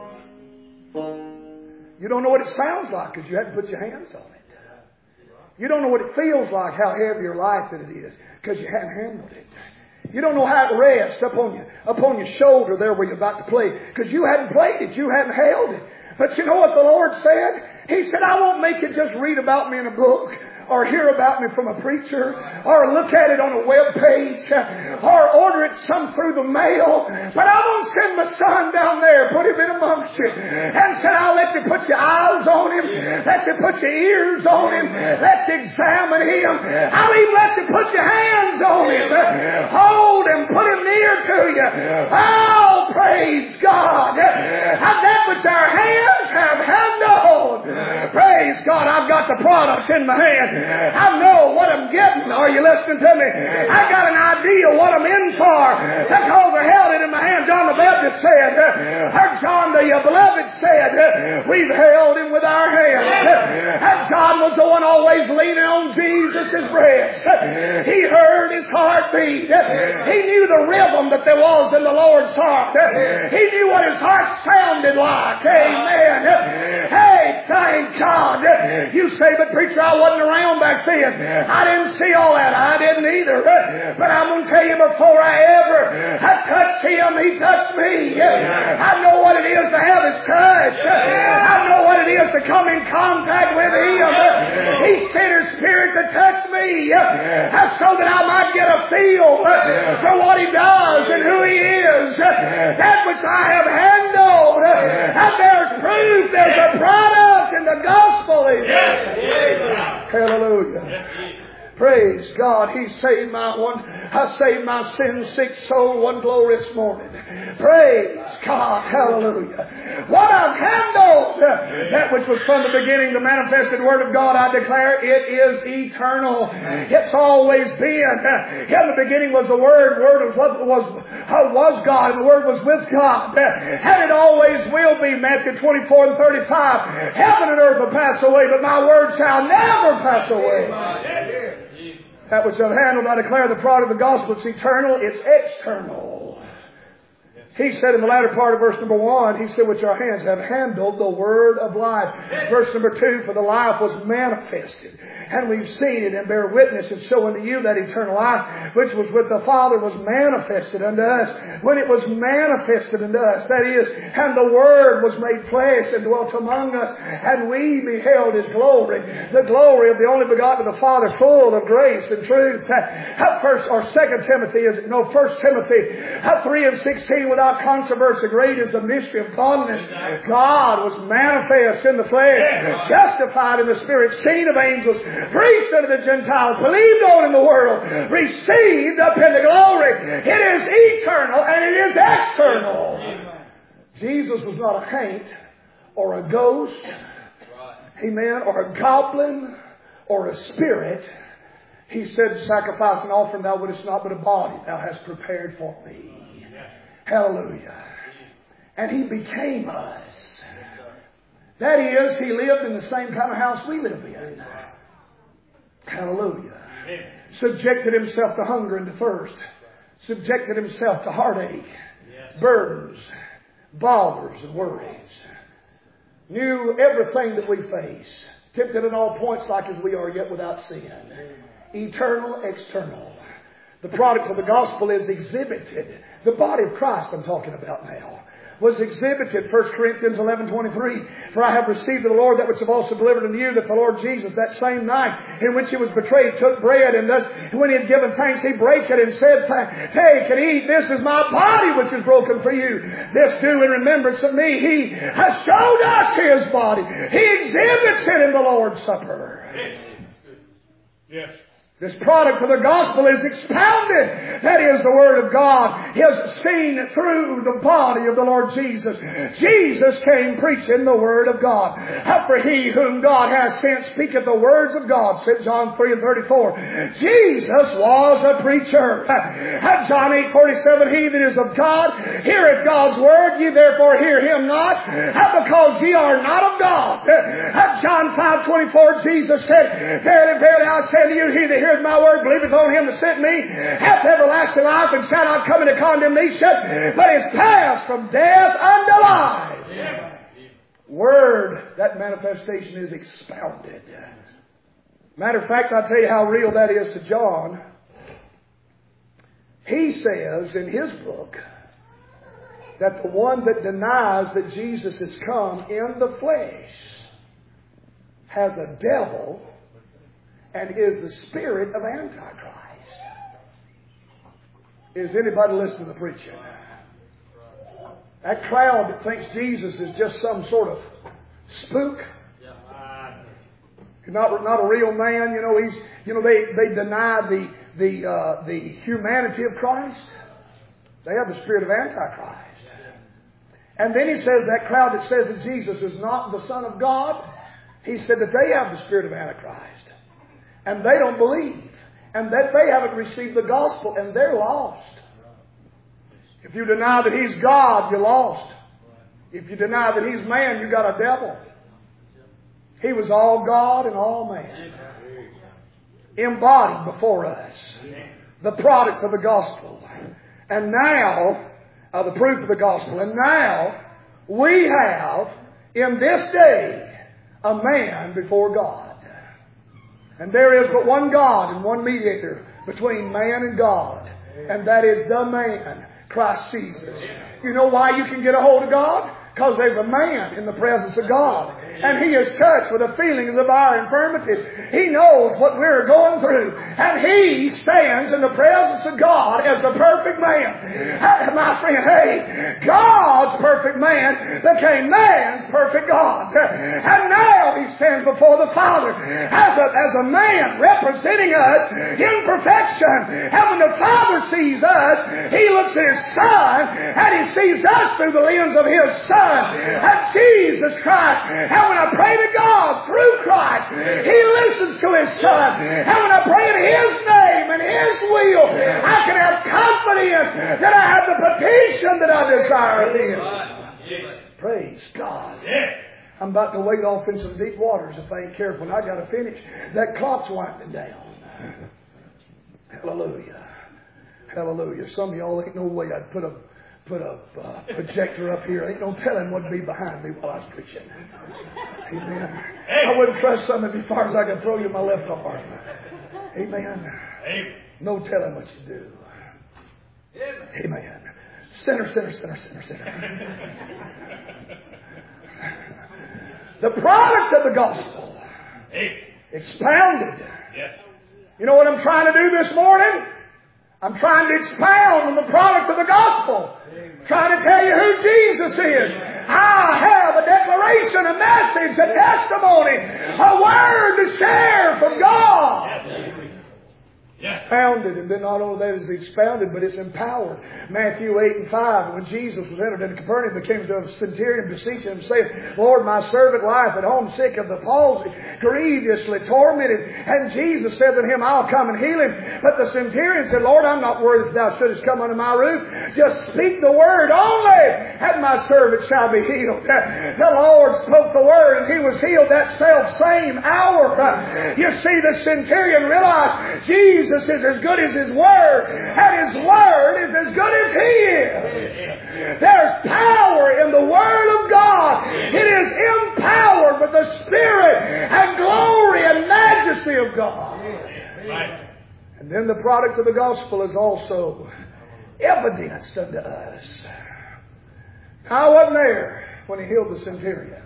You don't know what it sounds like because you hadn't put your hands on it. You don't know what it feels like, how heavy your life it is, because you hadn't handled it. You don't know how it rests up on, you, up on your shoulder there where you're about to play, because you hadn't played it. You hadn't held it. But you know what the Lord said? He said, I won't make you just read about me in a book, or hear about me from a preacher, or look at it on a web page, or order it some through the mail. But I won't send my son down there, put him in amongst you, and said, I'll let you put your eyes on him, let you put your ears on him, let you examine him. I'll even let you put your hands on him, hold him, put him near to you. Oh, praise God. That which our hands have handled. Praise God, I've got the product in my hand. I know what I'm getting. Are you listening to me? I got an idea what I'm in for. Because I held it in my hand. John the Baptist said, or John the Beloved said, we've held him with our hands. And John was the one always leaning on Jesus' breast. He heard his heartbeat. He knew the rhythm that there was in the Lord's heart. He knew what his heart sounded like. Amen. Hey, thank God. You say, but preacher, I wasn't around back then. I didn't see all that. I didn't either. But I'm going to tell you, before I ever I touched him, he touched me. I know what it is to have his touch. I know what it is to come in contact with him. He sent his Spirit to touch me so that I might get a feel for what he does and who he is. That which I have handled. And there's proof. There's a product in the gospel. Amen. Hallelujah. Praise God. He saved my one. I saved my sin sick soul one glorious morning. Praise God. Hallelujah. What I've handled, that which was from the beginning, the manifested Word of God, I declare it is eternal. It's always been. In the beginning was the Word. Word was, was, was God, and the Word was with God. And it always will be. Matthew twenty-four and thirty-five. Heaven and earth will pass away, but my Word shall never pass away. That which I've handled, I declare the product of the gospel. It's eternal. It's external. He said in the latter part of verse number one, He said, which our hands have handled the word of life. Verse number two, for the life was manifested. And we've seen it and bear witness and show unto you that eternal life, which was with the Father, was manifested unto us. When it was manifested unto us, that is, and the Word was made flesh and dwelt among us, and we beheld His glory, the glory of the only begotten of the Father, full of grace and truth. First or Second Timothy is no First Timothy three and sixteen. Without controversy, great is the mystery of godliness. God was manifest in the flesh, justified in the Spirit, seen of angels, preached unto the Gentiles, believed on in the world, received up in the glory. It is eternal and it is external. Jesus was not a saint or a ghost, amen, or a goblin or a spirit. He said, sacrifice and offering thou wouldest not, but a body thou hast prepared for me. Hallelujah. And He became us. That is, He lived in the same kind of house we live in. Hallelujah. Subjected Himself to hunger and to thirst. Subjected Himself to heartache, burdens, bothers, and worries. Knew everything that we face. Tempted in all points like as we are, yet without sin. Eternal, external. The product of the gospel is exhibited. The body of Christ I'm talking about now was exhibited. First Corinthians eleven twenty-three. For I have received of the Lord that which I've also delivered unto you, that the Lord Jesus, that same night in which He was betrayed, took bread, and thus when He had given thanks, He brake it and said, take and eat, this is my body which is broken for you. This do in remembrance of me. He has showed us His body. He exhibits it in the Lord's Supper. Yes. This product of the gospel is expounded. That is, the Word of God is seen through the body of the Lord Jesus. Jesus came preaching the Word of God. For He whom God has sent speaketh the words of God, said John three and thirty-four. Jesus was a preacher. John eight forty-seven, He that is of God heareth God's word, ye therefore hear Him not, because ye are not of God. John five twenty-four, Jesus said, verily, verily, I say to you, he that heareth my word, believeth on Him that sent me, hath everlasting life, and shall not come into condemnation, but is passed from death unto life. Yeah. Word, that manifestation is expounded. Matter of fact, I'll tell you how real that is to John. He says in his book that the one that denies that Jesus has come in the flesh has a devil and is the spirit of Antichrist. Is anybody listening to the preaching? That crowd that thinks Jesus is just some sort of spook, not, not a real man, you know, he's, you know, they, they deny the, the, uh, the humanity of Christ. They have the spirit of Antichrist. And then he says that crowd that says that Jesus is not the Son of God, he said that they have the spirit of Antichrist. And they don't believe. And that they haven't received the gospel. And they're lost. If you deny that He's God, you're lost. If you deny that He's man, you got a devil. He was all God and all man. Embodied before us. The product of the gospel. And now, uh, the proof of the gospel. And now, we have, in this day, a man before God. And there is but one God and one mediator between man and God. And that is the man, Christ Jesus. You know why you can get a hold of God? Because there's a man in the presence of God. And He is touched with the feelings of our infirmities. He knows what we're going through. And He stands in the presence of God as the perfect man. My friend, hey, God's perfect man became man's perfect God. And now He stands before the Father as a, as a man representing us in perfection. And when the Father sees us, He looks at His Son and He sees us through the lens of His Son. And Jesus Christ. And when I pray to God through Christ, He listens to His Son. And when I pray in His name and His will, I can have confidence that I have the petition that I desire of Him. Praise God. I'm about to wade off in some deep waters if I ain't careful. And I got to finish. That clock's winding down. Hallelujah. Hallelujah. Some of y'all ain't no way I'd put a put a uh, projector up here. Ain't no telling what'd be behind me while I was preaching. Amen. I wouldn't trust some of you as far as I could throw you my left arm. Amen. Amen. No telling what you do. Amen. Sinner, sinner, sinner, sinner, sinner. The product of the gospel. Amen. Expounded. Yes. You know what I'm trying to do this morning? I'm trying to expound on the product of the gospel. Amen. Trying to tell you who Jesus is. I have a declaration, a message, a testimony, a word to share from God. Yes. Yes. Expounded, and then not only that is expounded, but it's empowered. Matthew eight and five, when Jesus was entered into Capernaum, he came to a centurion beseeching him, saying, Lord, my servant lieth at home sick of the palsy, grievously tormented. And Jesus said to him, I'll come and heal him. But the centurion said, Lord, I'm not worthy that thou shouldest come under my roof. Just speak the word only, and my servant shall be healed. The Lord spoke the word, and he was healed that self same hour. You see, the centurion realized Jesus Jesus is as good as His Word, and His Word is as good as He is. There's power in the Word of God. It is empowered with the Spirit and glory and majesty of God. And then the product of the gospel is also evidenced unto us. I wasn't there when He healed the centurion.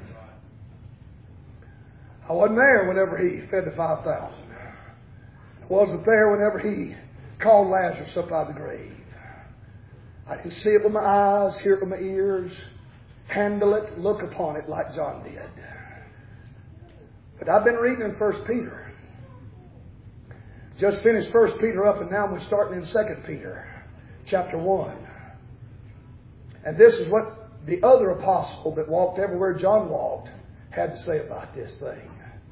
I wasn't there whenever He fed the five thousand. I wasn't there whenever He called Lazarus up out of the grave. I can see it with my eyes, hear it with my ears, handle it, look upon it like John did. But I've been reading in First Peter. Just finished First Peter up, and now we're starting in Second Peter, chapter one. And this is what the other apostle that walked everywhere John walked had to say about this thing.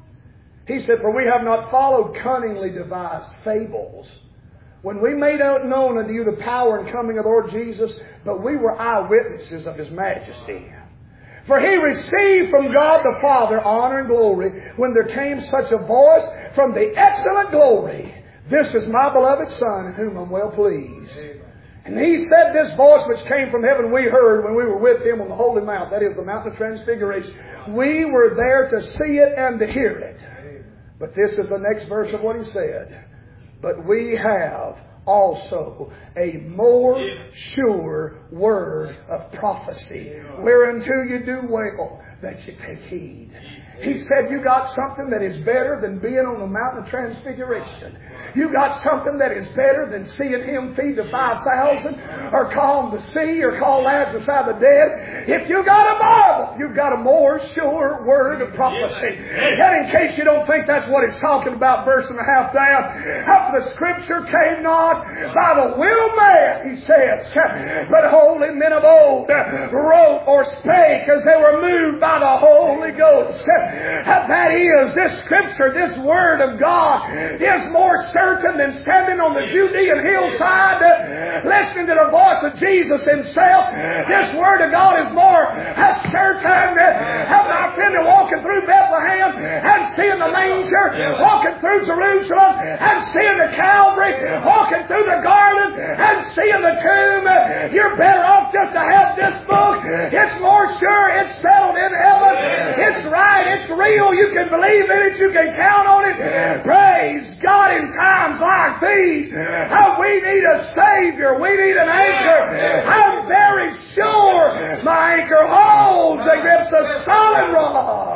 He said, For we have not followed cunningly devised fables, when we made out known unto you the power and coming of the Lord Jesus, but we were eyewitnesses of His majesty. For He received from God the Father honor and glory, when there came such a voice from the excellent glory, This is my beloved Son, in whom I'm well pleased. And He said, this voice which came from heaven we heard when we were with Him on the Holy Mount, that is the Mount of Transfiguration. We were there to see it and to hear it. But this is the next verse of what He said. But we have also a more sure word of prophecy, whereunto you do well that you take heed. He said, you got something that is better than being on the Mountain of Transfiguration. You got something that is better than seeing Him feed the five thousand, or calm the sea, or call Lazarus out of the dead. If you got a Bible, you've got a more sure word of prophecy. And in case you don't think that's what it's talking about, verse and a half down, after the Scripture came not by the will of man, He says, but holy men of old wrote or spake as they were moved by the Holy Ghost. That is, this Scripture, this Word of God, is more certain than standing on the Judean hillside, uh, listening to the voice of Jesus Himself. This Word of God is more as certain uh, as I feel walking through Bethlehem and seeing the manger, walking through Jerusalem and seeing the Calvary, walking through the garden and seeing the tomb. Uh, you're better off just to have this book. It's more sure. It's settled in heaven. It's right. It's real. You can believe in it. You can count on it. Praise God. In times like these, uh, we need a Savior. We need an anchor. I'm very sure my anchor holds against a solid rock.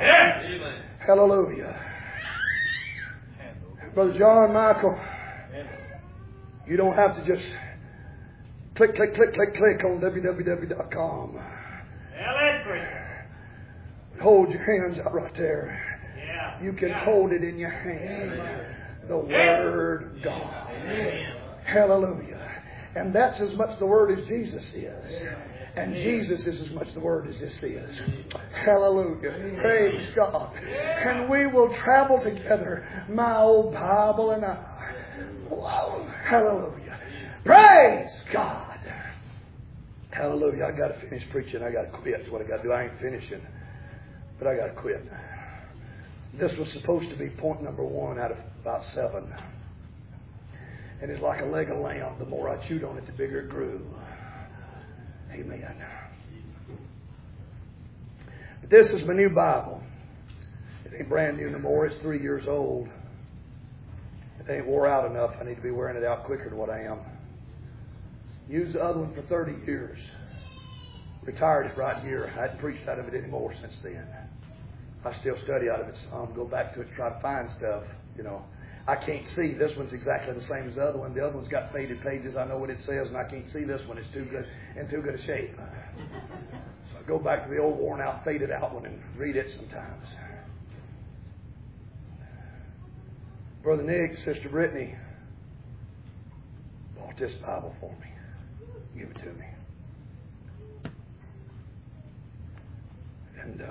Hallelujah. Brother John Michael, you don't have to just click, click, click, click, click on w w w dot com. Hold your hands out right there. You can hold it in your hand. The Word of God. Hallelujah. And that's as much the Word as Jesus is. And Jesus is as much the Word as this is. Hallelujah. Praise God. And we will travel together, my old Bible and I. Whoa. Hallelujah. Praise God. Hallelujah. I got to finish preaching. I got to quit. That's what I got to do. I ain't finishing. But I got to quit. This was supposed to be point number one out of about seven. And it's like a leg of lamb. The more I chewed on it, the bigger it grew. Amen. But this is my new Bible. It ain't brand new no more. It's three years old. It ain't wore out enough. I need to be wearing it out quicker than what I am. Used the other one for thirty years. Retired it right here. I hadn't preached out of it anymore since then. I still study out of it some. Go back to it to try to find stuff. You know, I can't see. This one's exactly the same as the other one. The other one's got faded pages. I know what it says, and I can't see this one. It's too good in too good a shape. So I go back to the old worn out, faded out one and read it sometimes. Brother Nick, Sister Brittany bought this Bible for me. Give it to me. And uh,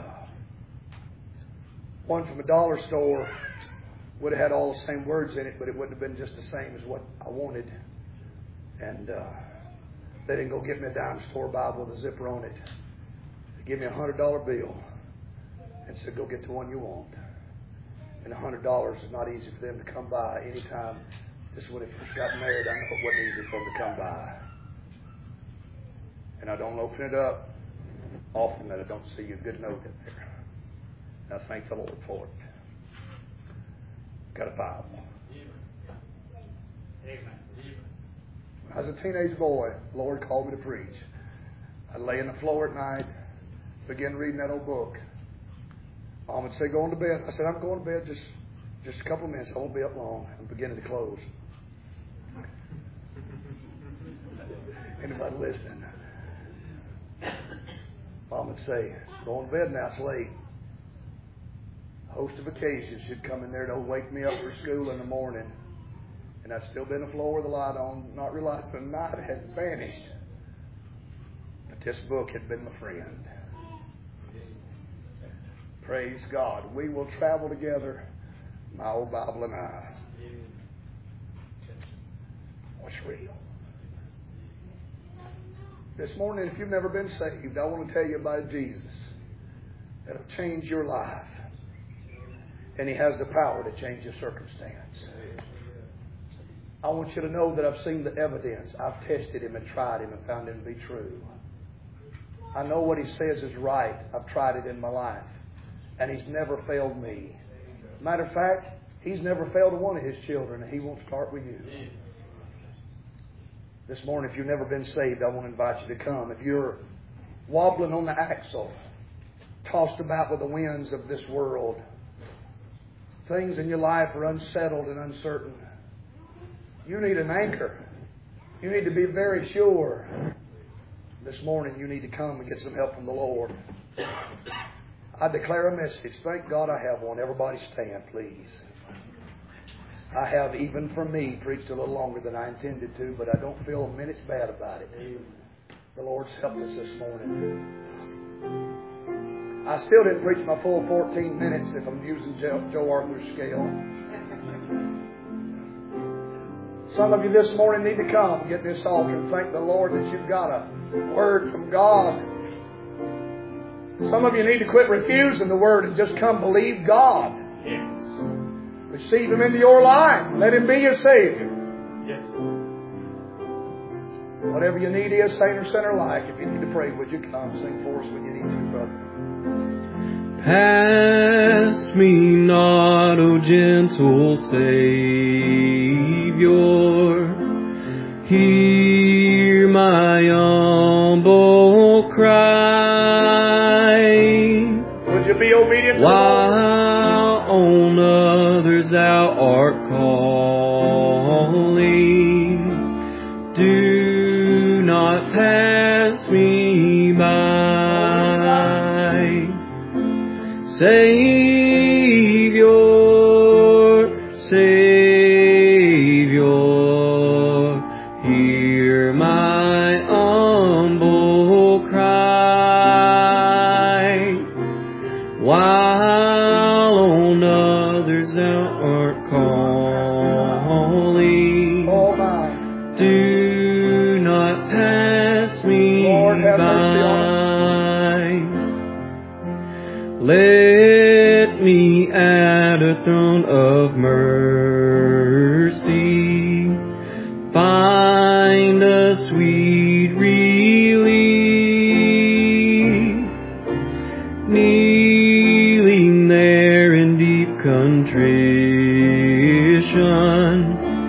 one from a dollar store would have had all the same words in it, but it wouldn't have been just the same as what I wanted. And uh, they didn't go get me a dime store Bible with a zipper on it. They gave me a hundred dollar bill and said, "Go get the one you want." And a hundred dollars is not easy for them to come by anytime. Just when they first got married, I know it wasn't easy for them to come by. And I don't open it up often that I don't see a good note in there. And I thank the Lord for it. Got a Bible. When I was a teenage boy, the Lord called me to preach. I'd lay on the floor at night, begin reading that old book. Mom would say, "Going to bed." I said, "I'm going to bed just, just a couple of minutes. I won't be up long." I'm beginning to close. Anybody listening? Mom would say, "Going to bed now, it's late." A host of occasions she'd come in there to wake me up for school in the morning. And I'd still be on the floor with the light on, not realizing the night had vanished. But this book had been my friend. Praise God. We will travel together, my old Bible and I. What's real? This morning, if you've never been saved, I want to tell you about Jesus that'll change your life. And He has the power to change your circumstance. I want you to know that I've seen the evidence. I've tested Him and tried Him and found Him to be true. I know what He says is right. I've tried it in my life. And He's never failed me. Matter of fact, He's never failed one of His children, and He won't start with you. This morning, if you've never been saved, I want to invite you to come. If you're wobbling on the axle, tossed about with the winds of this world, things in your life are unsettled and uncertain, you need an anchor. You need to be very sure. This morning, you need to come and get some help from the Lord. I declare a message. Thank God I have one. Everybody stand, please. I have, even for me, preached a little longer than I intended to, but I don't feel a minute's bad about it. The Lord's helped us this morning. I still didn't preach my full fourteen minutes if I'm using Joe, Joe Arthur's scale. Some of you this morning need to come and get this altar and thank the Lord that you've got a word from God. Some of you need to quit refusing the word and just come believe God. Yes. Receive Him into your life. Let Him be your Savior. Yes. Whatever you need is saint or sinner alike. If you need to pray, would you come sing for us when you need to, brother? Pass me not, O gentle Savior. Hear my humble cry. Would you be obedient to the Lord? While on others thou art calling, do not pass me by. Savior, Savior, hear my humble cry. While on others thou art calling, Oh my. do not pass me Lord, have mercy on by. Let me at a throne of mercy find a sweet relief. contrition.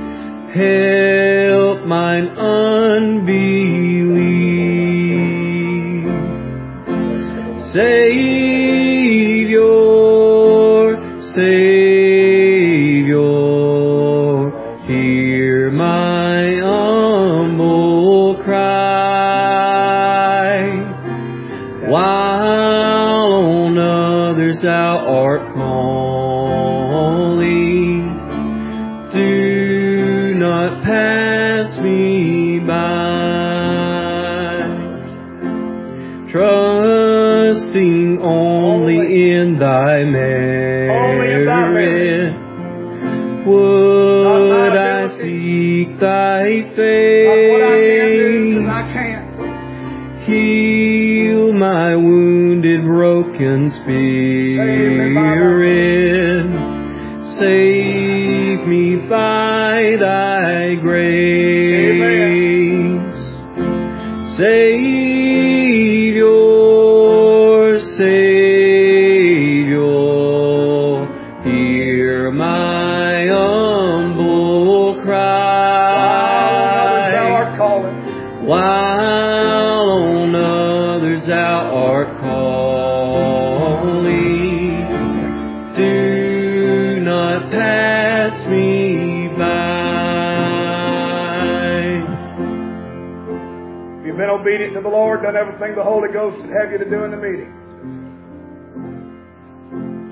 Help mine unbelief. Savior, Savior, hear my humble cry. While on others thou art calling, do not pass me by. Trusting only in thy merit, would I seek thy face. Heal my wounded, broken spirit. Save me by thy grace. Savior, Savior, hear my humble cry. While on others thou art calling, do not pass me by. You've been obedient to the Lord, done everything the Holy Ghost would have you to do in the meeting.